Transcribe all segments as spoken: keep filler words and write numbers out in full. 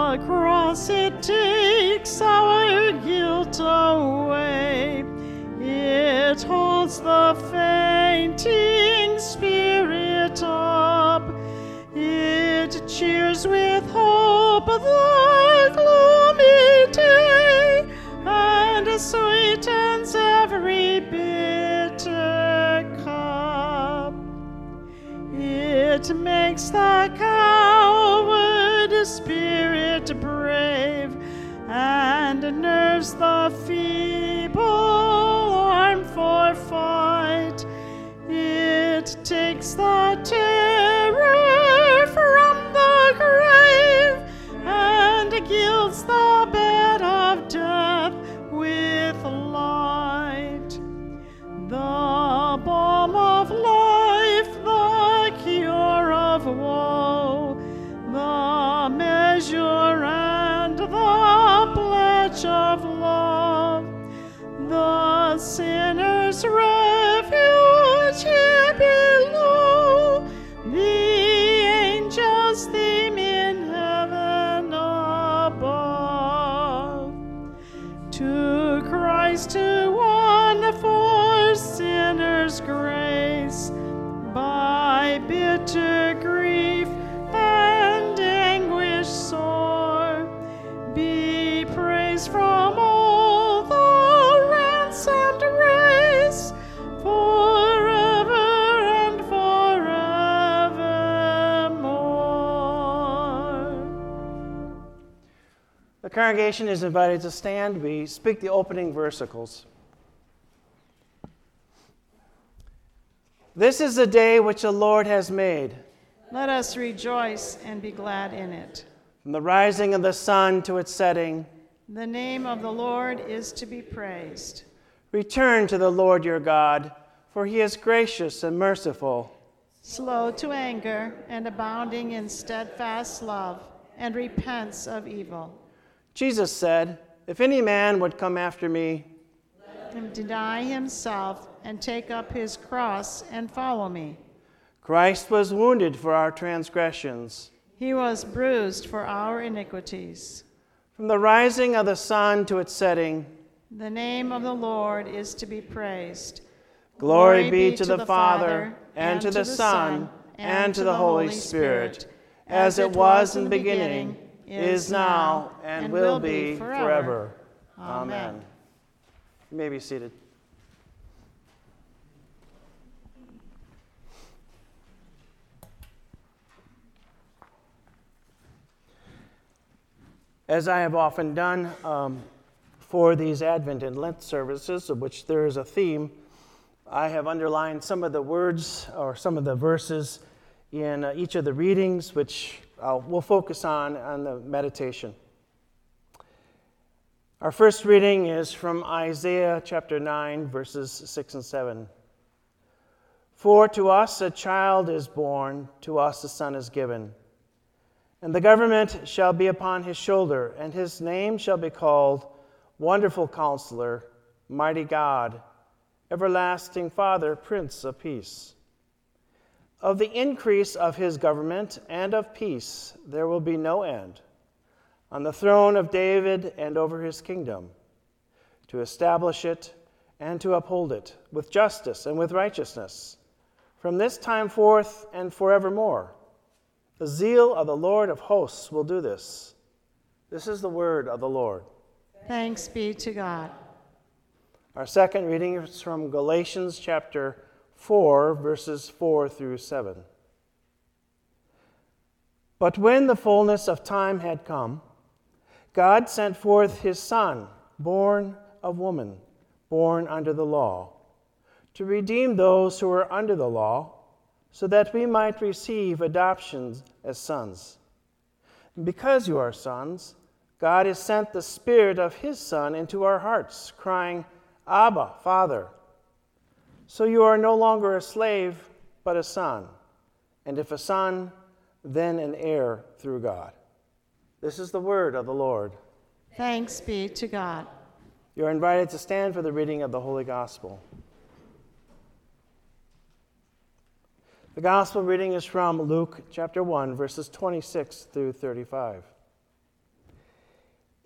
the cross it takes our guilt away. It holds the fainting spirit up. It cheers with hope the gloomy day, and sweetens every bitter cup. It makes the coward spirit brave, and nerves the feeble arm for fight. It takes the terror from the grave, and gilds the bed of death with light. The balm of life, the cure of woe, the measure and the pledge of love, the sinner's refuge here below, the angels' theme in heaven above. To Christ, who won for sinners grace, by bitter grief and anguish sore, be praise from all the ransomed race, forever and forevermore. The congregation is invited to stand. We speak the opening versicles. This is the day which the Lord has made. Let us rejoice and be glad in it. From the rising of the sun to its setting, the name of the Lord is to be praised. Return to the Lord your God, for he is gracious and merciful, slow to anger and abounding in steadfast love, and repents of evil. Jesus said, if any man would come after me, let him deny himself and take up his cross and follow me. Christ was wounded for our transgressions. He was bruised for our iniquities. From the rising of the sun to its setting, the name of the Lord is to be praised. Glory, Glory be to, to the, the Father, and, and to the Son, and, and to the Holy Spirit, Spirit as it was in the beginning, is now, and, and will be forever. forever. Amen. Amen. You may be seated. As I have often done um, for these Advent and Lent services, of which there is a theme, I have underlined some of the words or some of the verses in uh, each of the readings, which uh, we'll focus on on the meditation. Our first reading is from Isaiah chapter nine, verses six and seven. For to us a child is born, to us a son is given, and the government shall be upon his shoulder, and his name shall be called Wonderful Counselor, Mighty God, Everlasting Father, Prince of Peace. Of the increase of his government and of peace there will be no end, on the throne of David and over his kingdom, to establish it and to uphold it with justice and with righteousness, from this time forth and forevermore. The zeal of the Lord of hosts will do this. This is the word of the Lord. Thanks be to God. Our second reading is from Galatians chapter four, verses four through seven. But when the fullness of time had come, God sent forth his Son, born of woman, born under the law, to redeem those who were under the law, so that we might receive adoptions as sons. And because you are sons, God has sent the Spirit of his Son into our hearts, crying, Abba, Father. So you are no longer a slave, but a son. And if a son, then an heir through God. This is the word of the Lord. Thanks be to God. You are invited to stand for the reading of the Holy Gospel. The Gospel reading is from Luke chapter one, verses twenty-six through thirty-five.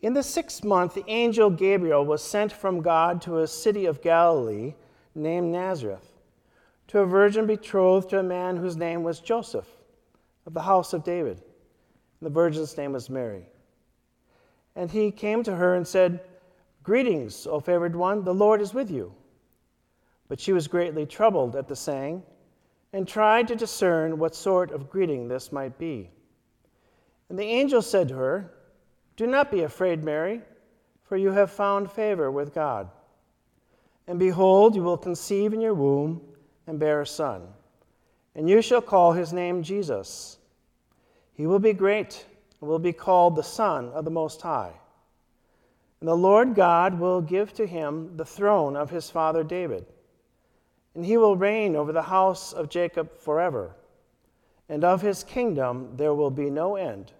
In the sixth month, the angel Gabriel was sent from God to a city of Galilee named Nazareth, to a virgin betrothed to a man whose name was Joseph, of the house of David. And the virgin's name was Mary. And he came to her and said, "Greetings, O favored one, the Lord is with you." But she was greatly troubled at the saying, and tried to discern what sort of greeting this might be. And the angel said to her, "Do not be afraid, Mary, for you have found favor with God. And behold, you will conceive in your womb and bear a son, and you shall call his name Jesus. He will be great and will be called the Son of the Most High. And the Lord God will give to him the throne of his father David, and he will reign over the house of Jacob forever, and of his kingdom there will be no end."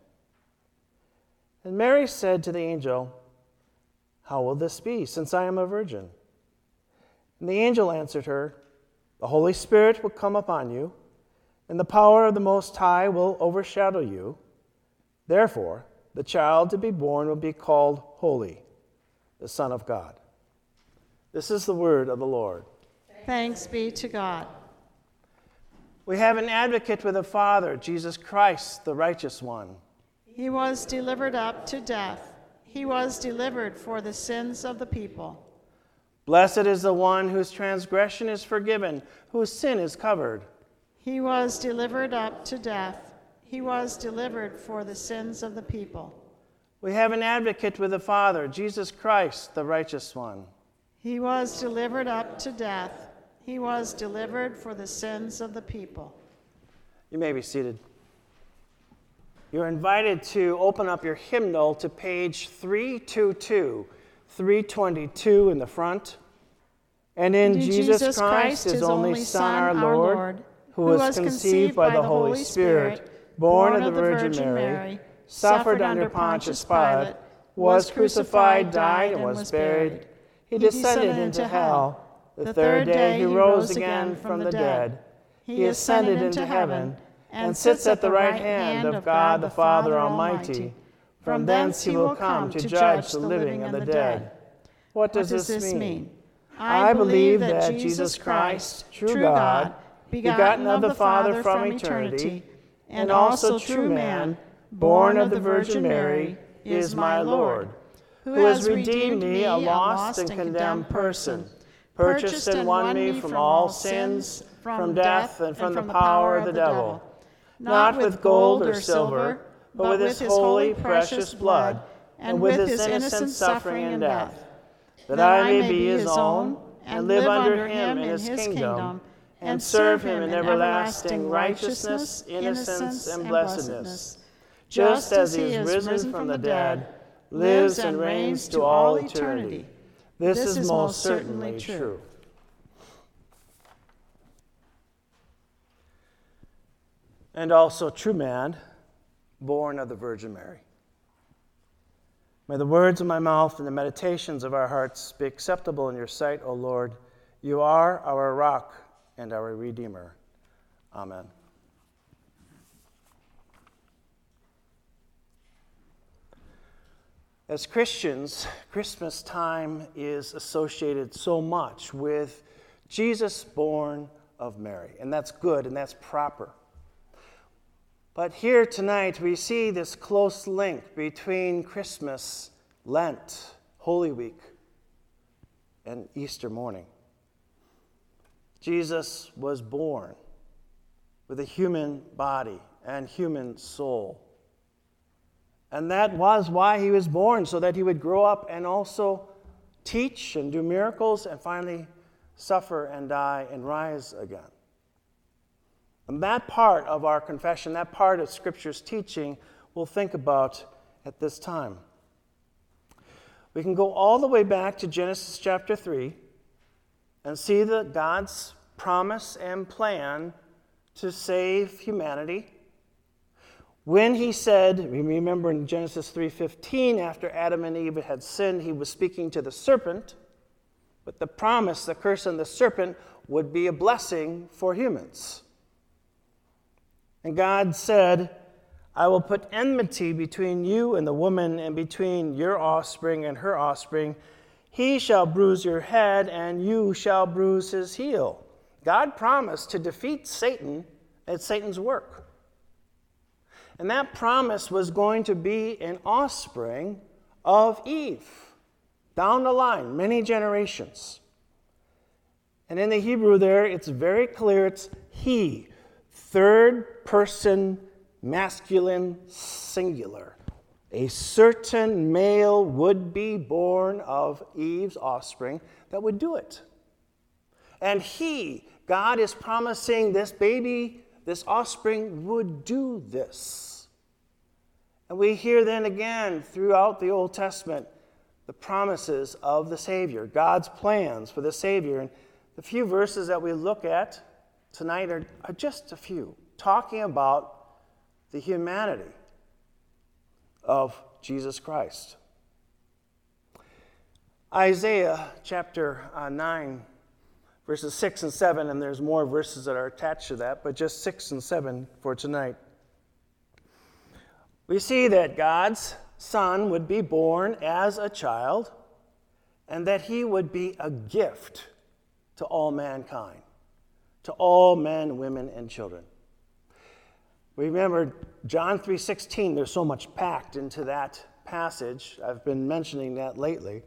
And Mary said to the angel, "How will this be, since I am a virgin?" And the angel answered her, "The Holy Spirit will come upon you, and the power of the Most High will overshadow you. Therefore, the child to be born will be called Holy, the Son of God." This is the word of the Lord. Thanks be to God. We have an advocate with the Father, Jesus Christ, the righteous one. He was delivered up to death. He was delivered for the sins of the people. Blessed is the one whose transgression is forgiven, whose sin is covered. He was delivered up to death. He was delivered for the sins of the people. We have an advocate with the Father, Jesus Christ, the righteous one. He was delivered up to death. He was delivered for the sins of the people. You may be seated. You're invited to open up your hymnal to page three twenty-two, three twenty-two in the front. And in Jesus, Jesus Christ, his only Son, our Lord, Lord who was conceived by the Holy Spirit, born of the Virgin Mary, suffered under Pontius Pilate, was crucified, died, and was buried. He descended into hell. The third day he rose again from the dead. He ascended into heaven and sits at the right hand of God the Father Almighty. From thence he will come to judge the living and the dead. What does this mean? I believe that Jesus Christ, true God, begotten of the Father from eternity, and also true man, born of the Virgin Mary, is my Lord, who has redeemed me, a lost and condemned person, purchased and won me from all sins, from death, and from the power of the devil, not with gold or silver, but with his holy, precious blood, and with his innocent suffering and death, that I may be his own, and live under him in his kingdom, and serve him in everlasting righteousness, innocence, and blessedness, just as he is risen from the dead, lives and reigns to all eternity. This is most certainly true. And also true man, born of the Virgin Mary. May the words of my mouth and the meditations of our hearts be acceptable in your sight, O Lord. You are our rock and our Redeemer. Amen. As Christians, Christmas time is associated so much with Jesus born of Mary, and that's good and that's proper. But here tonight we see this close link between Christmas, Lent, Holy Week, and Easter morning. Jesus was born with a human body and human soul. And that was why he was born, so that he would grow up and also teach and do miracles and finally suffer and die and rise again. And that part of our confession, that part of Scripture's teaching, we'll think about at this time. We can go all the way back to Genesis chapter three and see the God's promise and plan to save humanity. When he said, we remember in Genesis three fifteen, after Adam and Eve had sinned, he was speaking to the serpent, but the promise, the curse on the serpent, would be a blessing for humans. And God said, I will put enmity between you and the woman, and between your offspring and her offspring. He shall bruise your head, and you shall bruise his heel. God promised to defeat Satan at Satan's work. And that promise was going to be an offspring of Eve, down the line, many generations. And in the Hebrew there, it's very clear, it's he, third person, masculine, singular. A certain male would be born of Eve's offspring that would do it. And he, God is promising this baby, this offspring would do this. And we hear then again throughout the Old Testament the promises of the Savior, God's plans for the Savior. And the few verses that we look at tonight are, are just a few, talking about the humanity of Jesus Christ. Isaiah chapter uh, nine, verses six and seven, and there's more verses that are attached to that, but just six and seven for tonight. We see that God's Son would be born as a child, and that he would be a gift to all mankind, to all men, women, and children. Remember, John three sixteen, there's so much packed into that passage. I've been mentioning that lately.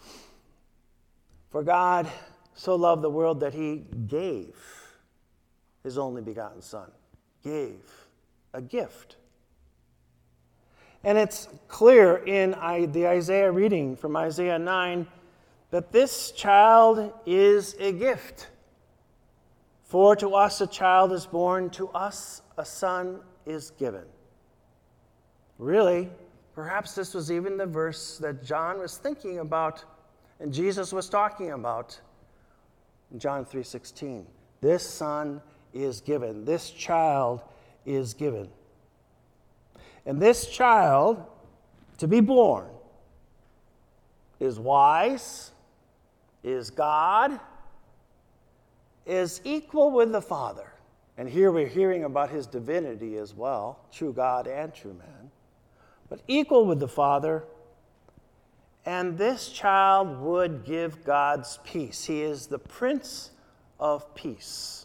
For God so loved the world that he gave his only begotten Son. Gave. A gift. And it's clear in the Isaiah reading from Isaiah nine that this child is a gift. For to us a child is born, to us a son is given. Really, perhaps this was even the verse that John was thinking about and Jesus was talking about in John three sixteen. This son is given. This child is given. And this child, to be born, is wise, is God, is equal with the Father. And here we're hearing about his divinity as well, true God and true man. But equal with the Father. And this child would give God's peace. He is the Prince of Peace.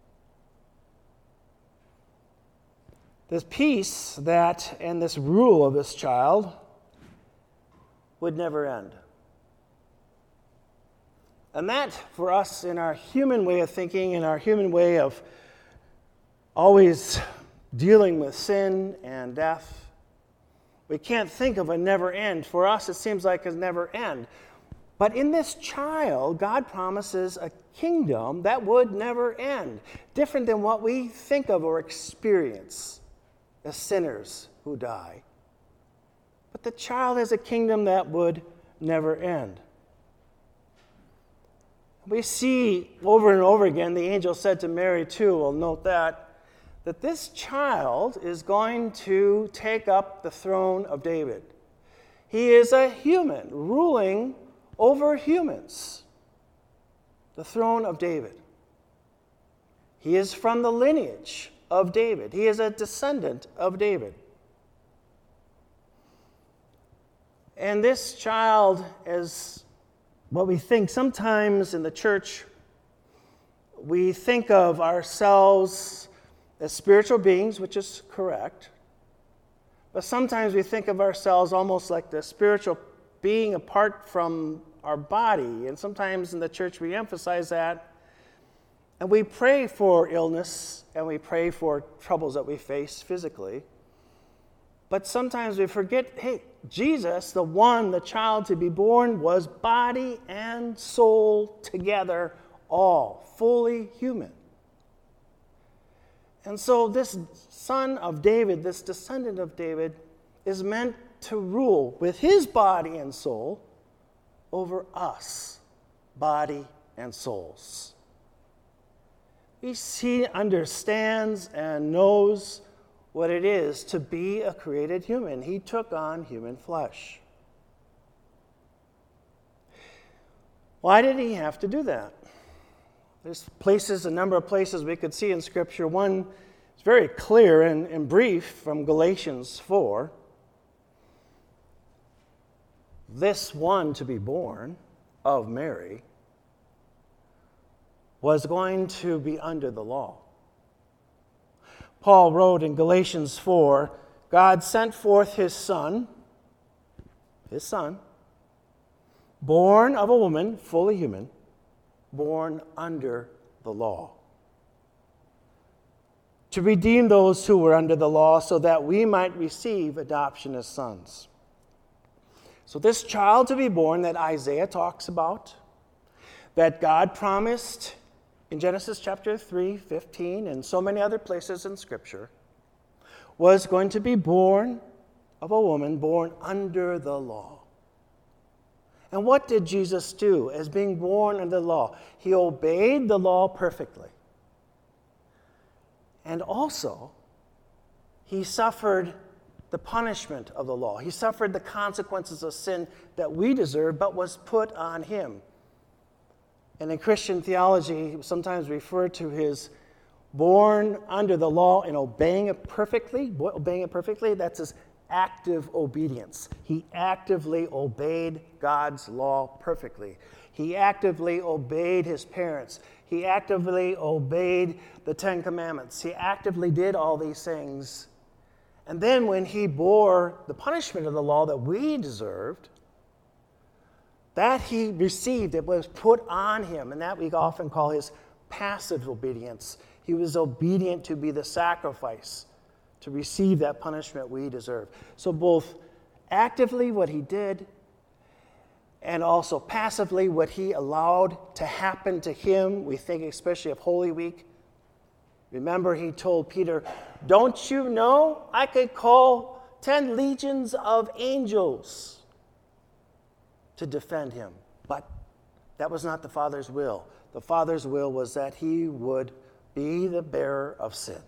This peace that, and this rule of this child would never end. And that, for us, in our human way of thinking, in our human way of always dealing with sin and death, we can't think of a never end. For us, it seems like a never end. But in this child, God promises a kingdom that would never end, different than what we think of or experience as sinners who die. But the child has a kingdom that would never end. We see over and over again, the angel said to Mary too, we'll note that, that this child is going to take up the throne of David. He is a human ruling over humans. The throne of David. He is from the lineage of David. He is a descendant of David. And this child, as what we think sometimes in the church, we think of ourselves as spiritual beings, which is correct. But sometimes we think of ourselves almost like the spiritual being apart from our body. And sometimes in the church we emphasize that. And we pray for illness and we pray for troubles that we face physically. But sometimes we forget, hey, Jesus, the one, the child to be born, was body and soul together, all fully human. And so this son of David, this descendant of David, is meant to rule with his body and soul over us, body and souls. He understands and knows what it is to be a created human. He took on human flesh. Why did he have to do that? There's places, a number of places we could see in Scripture. One is very clear and, and brief from Galatians four. This one to be born of Mary was going to be under the law. Paul wrote in Galatians four, God sent forth his son, his son, born of a woman, fully human, born under the law, to redeem those who were under the law so that we might receive adoption as sons. So this child to be born that Isaiah talks about, that God promised in Genesis chapter three, fifteen, and so many other places in Scripture, was going to be born of a woman born under the law. And what did Jesus do as being born under the law? He obeyed the law perfectly. And also, he suffered the punishment of the law. He suffered the consequences of sin that we deserve, but was put on him. And in Christian theology, sometimes referred to his born under the law and obeying it perfectly. Obeying it perfectly, that's his active obedience. He actively obeyed God's law perfectly. He actively obeyed his parents. He actively obeyed the Ten Commandments. He actively did all these things. And then when he bore the punishment of the law that we deserved, that he received, it was put on him, and that we often call his passive obedience. He was obedient to be the sacrifice, to receive that punishment we deserve. So both actively what he did, and also passively what he allowed to happen to him. We think especially of Holy Week. Remember, he told Peter, don't you know I could call ten legions of angels to defend him? But that was not the Father's will. The Father's will was that he would be the bearer of sin.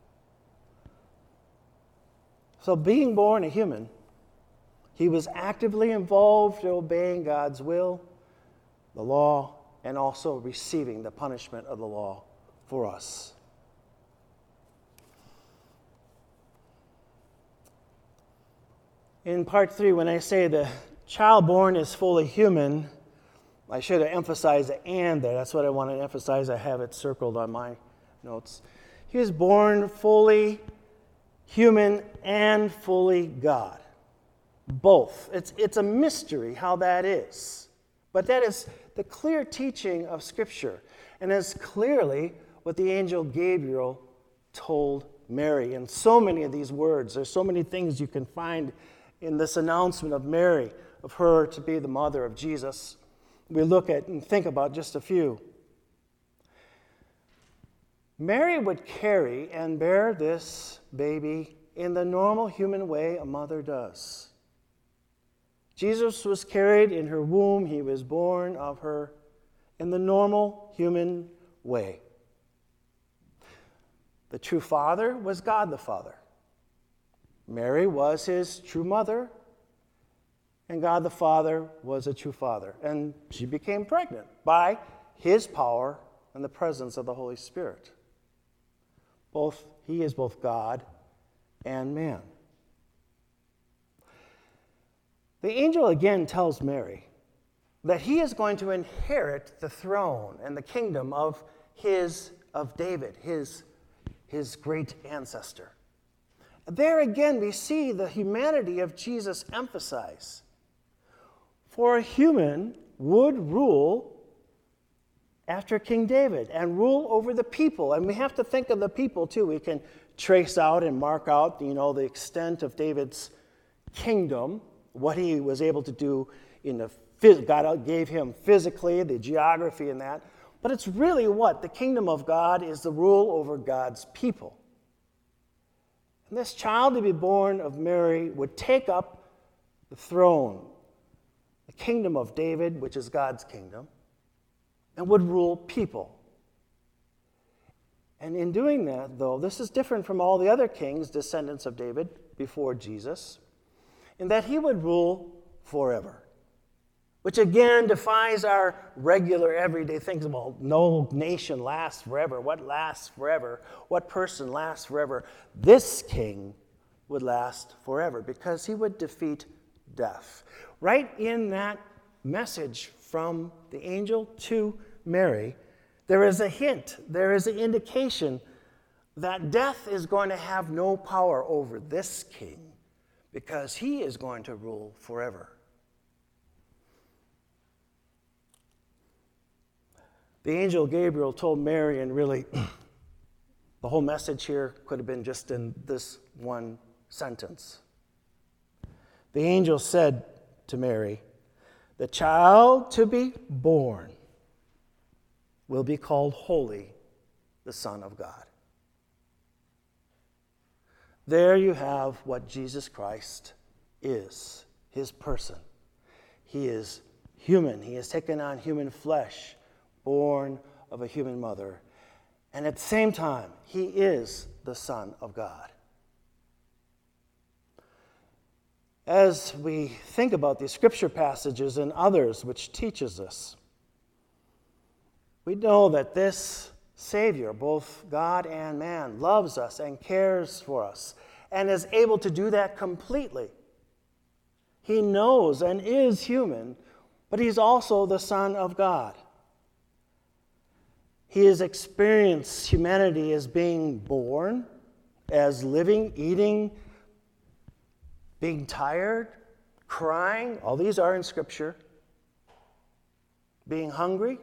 So being born a human, he was actively involved in obeying God's will, the law, and also receiving the punishment of the law for us. In part three, when I say the child born is fully human, I should have emphasized the and there. That's what I want to emphasize. I have it circled on my notes. He was born fully human and fully God. Both. It's, it's a mystery how that is. But that is the clear teaching of Scripture, and is clearly what the angel Gabriel told Mary. In so many of these words, there's so many things you can find in this announcement of Mary, of her to be the mother of Jesus. We look at and think about just a few. Mary would carry and bear this baby in the normal human way a mother does. Jesus was carried in her womb. He was born of her in the normal human way. The true Father was God the Father. Mary was his true mother, and God the Father was a true Father. And she became pregnant by his power and the presence of the Holy Spirit. Both, he is both God and man. The angel again tells Mary that he is going to inherit the throne and the kingdom of his of David, his, his great ancestor. There again we see the humanity of Jesus emphasized. For a human would rule after King David and rule over the people. And we have to think of the people too. We can trace out and mark out, you know, the extent of David's kingdom, what he was able to do in the God gave him physically, the geography and that. But it's really what? The kingdom of God is the rule over God's people. And this child to be born of Mary would take up the throne, the kingdom of David, which is God's kingdom, and would rule people. And in doing that, though, this is different from all the other kings, descendants of David, before Jesus, in that he would rule forever. which again defies our regular everyday things. Well, no nation lasts forever. What lasts forever? What person lasts forever? This king would last forever because he would defeat death. Right in that message from the angel to Mary, there is a hint, there is an indication that death is going to have no power over this king because he is going to rule forever. The angel Gabriel told Mary, and really the whole message here could have been just in this one sentence. The angel said to Mary, "The child to be born will be called Holy, the Son of God." There you have what Jesus Christ is, his person. He is human. He has taken on human flesh, born of a human mother. And at the same time, he is the Son of God. As we think about these scripture passages and others which teaches us, we know that this Savior, both God and man, loves us and cares for us and is able to do that completely. He knows and is human, but he's also the Son of God. He has experienced humanity as being born, as living, eating, being tired, crying. All these are in Scripture. Being hungry,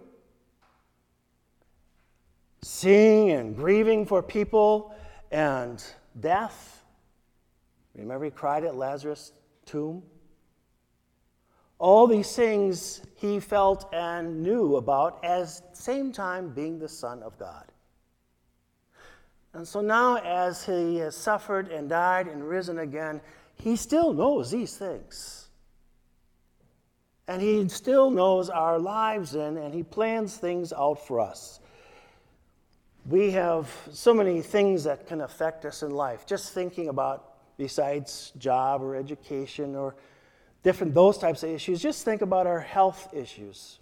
seeing and grieving for people, and death. Remember he cried at Lazarus' tomb? All these things he felt and knew about, as at the same time being the Son of God. And so now as he has suffered and died and risen again, he still knows these things. And he still knows our lives in, and he plans things out for us. We have so many things that can affect us in life. Just thinking about, besides job or education or different, those types of issues, just think about our health issues.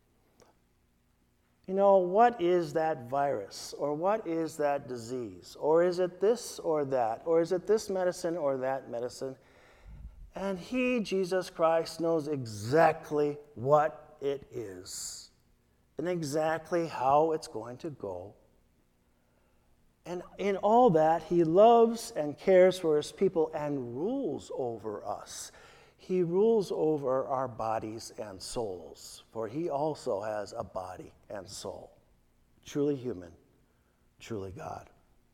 You know, what is that virus? Or what is that disease? Or is it this or that? Or is it this medicine or that medicine? And he, Jesus Christ, knows exactly what it is and exactly how it's going to go. And in all that, he loves and cares for his people and rules over us. He rules over our bodies and souls, for he also has a body and soul. Truly human, truly God.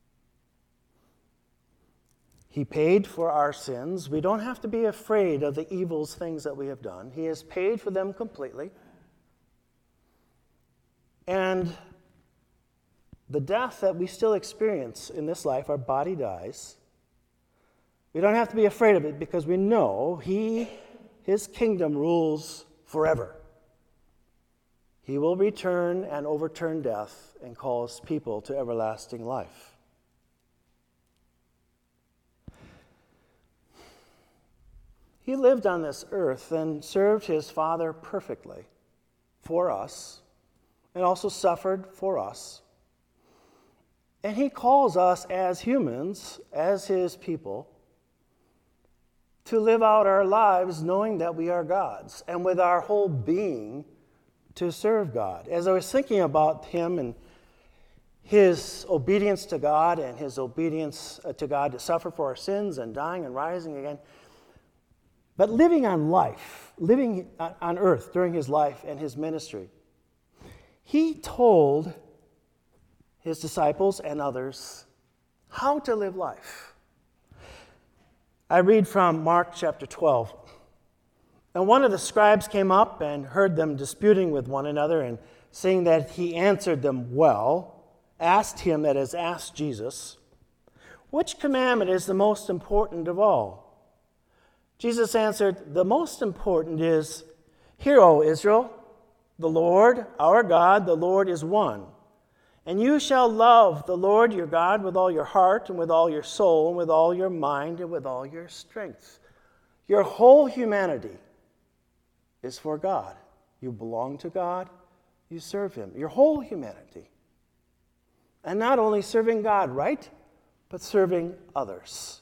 He paid for our sins. We don't have to be afraid of the evils things that we have done. He has paid for them completely. And the death that we still experience in this life, our body dies. We don't have to be afraid of it because we know he, his kingdom rules forever. He will return and overturn death and call his people to everlasting life. He lived on this earth and served his Father perfectly for us and also suffered for us. And he calls us as humans, as his people, to live out our lives knowing that we are God's and with our whole being to serve God. As I was thinking about him and his obedience to God and his obedience to God to suffer for our sins and dying and rising again, but living on life, living on earth during his life and his ministry, he told his disciples and others how to live life. I read from Mark chapter twelve. And one of the scribes came up and heard them disputing with one another, and seeing that he answered them well, asked him, that is, asked Jesus, "Which commandment is the most important of all?" Jesus answered, "The most important is, 'Hear, O Israel, the Lord, our God, the Lord is one. And you shall love the Lord your God with all your heart and with all your soul and with all your mind and with all your strength.'" Your whole humanity is for God. You belong to God. You serve him. Your whole humanity. And not only serving God, right? But serving others.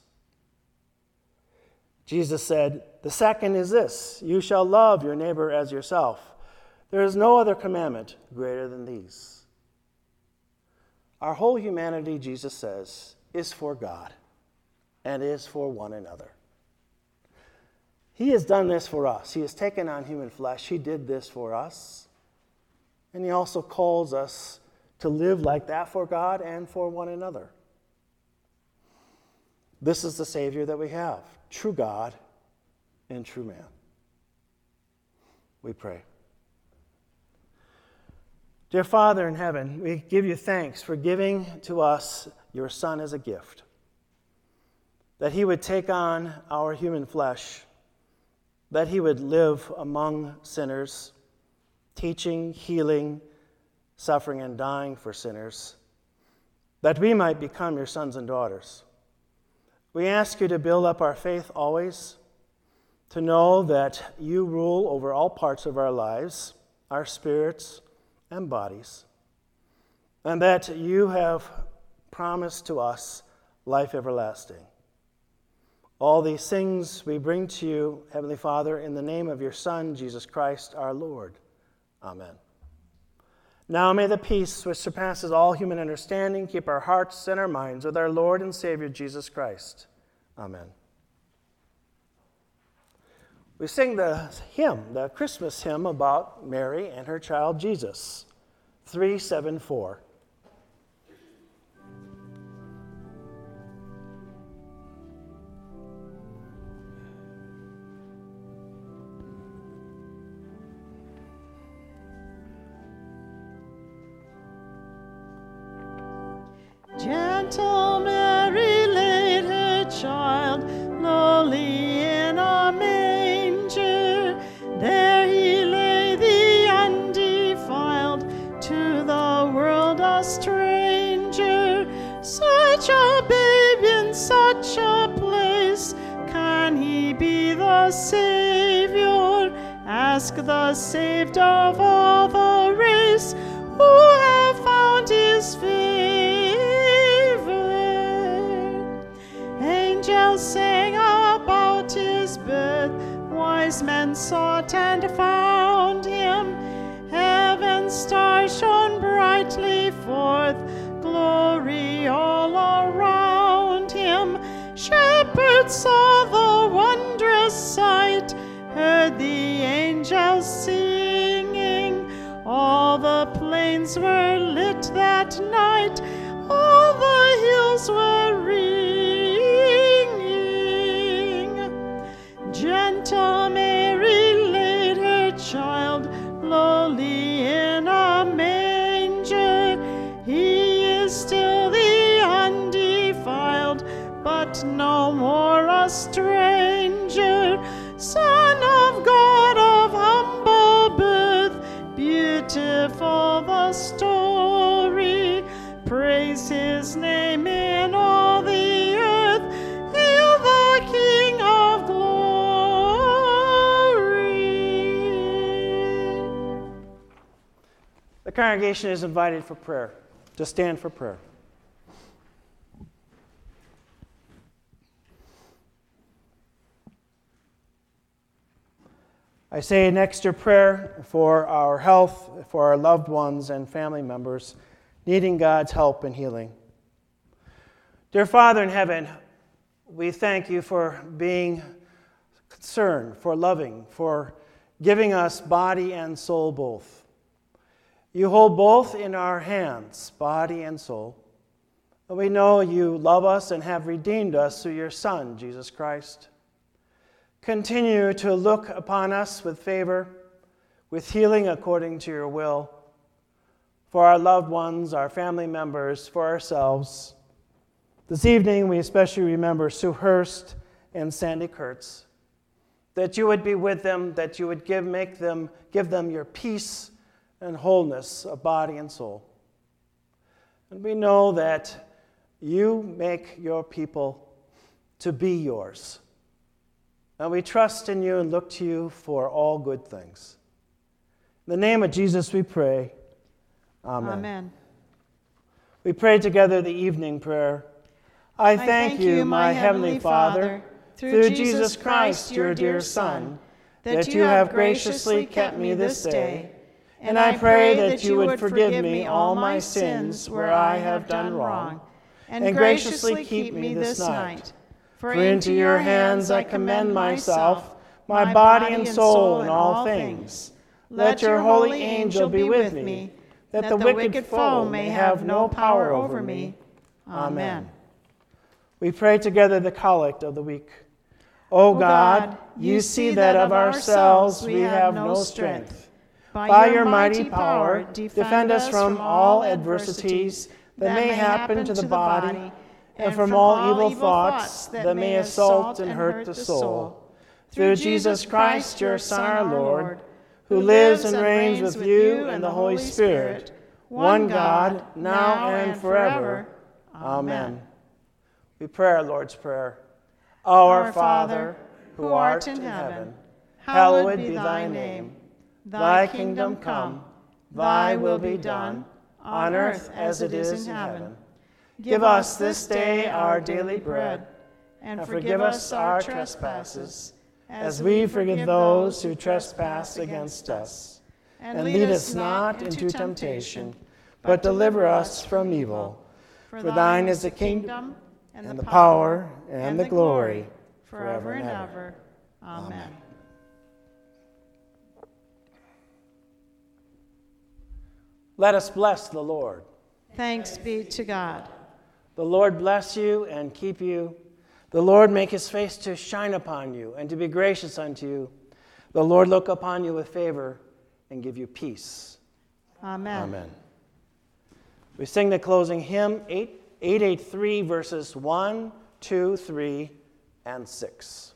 Jesus said, the second is this, you shall love your neighbor as yourself. There is no other commandment greater than these. Our whole humanity, Jesus says, is for God and is for one another. He has done this for us. He has taken on human flesh. He did this for us. And he also calls us to live like that for God and for one another. This is the Savior that we have, true God and true man. We pray. Dear Father in heaven, we give you thanks for giving to us your Son as a gift, that he would take on our human flesh, that he would live among sinners, teaching, healing, suffering, and dying for sinners, that we might become your sons and daughters. We ask you to build up our faith always, to know that you rule over all parts of our lives, our spirits and bodies, and that you have promised to us life everlasting. All these things we bring to you, Heavenly Father, in the name of your Son, Jesus Christ, our Lord. Amen. Now may the peace which surpasses all human understanding keep our hearts and our minds with our Lord and Savior Jesus Christ. Amen. We sing the hymn, the Christmas hymn about Mary and her child Jesus, three seventy-four. Gentle Mary laid her child lowly in a manger. There he lay, the undefiled, to the world a stranger. Such a babe in such a place, can he be the Savior? Ask the saved of all the race, who have found his favor. Angels sang about his birth, wise men sought and found him. Heaven's stars shone brightly forth, glory all around him. Shepherds saw the wondrous sight, heard the angels singing. All the plains were lit that night, all the hills were ringing. Gentle Mary laid her child lowly in a manger. He is still the undefiled, but no more a stranger. Son of God of humble birth, beautiful the story. Praise his name in all the earth. Hail the King of glory. The congregation is invited for prayer, to stand for prayer. I say an extra prayer for our health, for our loved ones and family members needing God's help and healing. Dear Father in heaven, we thank you for being concerned, for loving, for giving us body and soul both. You hold both in our hands, body and soul. And we know you love us and have redeemed us through your Son, Jesus Christ. Continue to look upon us with favor, with healing according to your will, for our loved ones, our family members, for ourselves. This evening, we especially remember Sue Hurst and Sandy Kurtz, that you would be with them, that you would give, make them, give them your peace and wholeness of body and soul. And we know that you make your people to be yours. And we trust in you and look to you for all good things. In the name of Jesus we pray. Amen. Amen. We pray together the evening prayer. I thank, I thank you, my heavenly Father, through Jesus Christ, your dear Son, that you have graciously kept me this day. And I pray that you would forgive me all my sins where I have done wrong, and graciously keep me this night. For into your hands I commend myself, my body and soul, and all things. Let your holy angel be with me, that the wicked foe may have no power over me. Amen. We pray together the collect of the week. O God, you see that of ourselves we have no strength. By your mighty power, defend us from all adversities that may happen to the body, and from all evil thoughts that may assault and hurt the soul. Through Jesus Christ, your Son, our Lord, who lives and reigns with you and the Holy Spirit, one God, now and forever. Amen. We pray our Lord's Prayer. Our Father, who art in heaven, hallowed be thy name. Thy kingdom come, thy will be done, on earth as it is in heaven. Give us this day our daily bread, and forgive us our trespasses, as we forgive those who trespass against us. And lead us not into temptation, but deliver us from evil. For thine is the kingdom, and the power, and the glory, forever and ever. Amen. Let us bless the Lord. Thanks be to God. The Lord bless you and keep you. The Lord make his face to shine upon you and to be gracious unto you. The Lord look upon you with favor and give you peace. Amen. Amen. We sing the closing hymn, eight eighty-three, verses one, two, three, and six.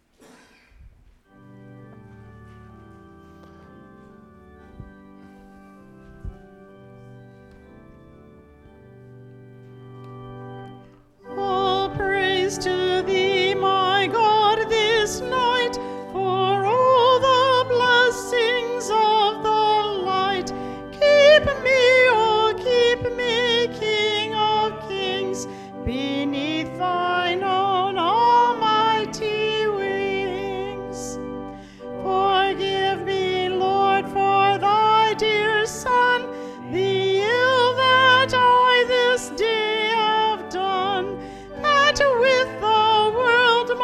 To thee, my God, this night, for all the blessings of the light. Keep me, oh, keep me, King of kings, beneath thine own almighty wings. Forgive me, Lord, for thy dear Son, the ill that I this day have done, that with the world,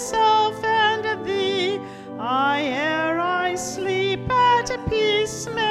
myself, and thee, I ere I sleep at peace may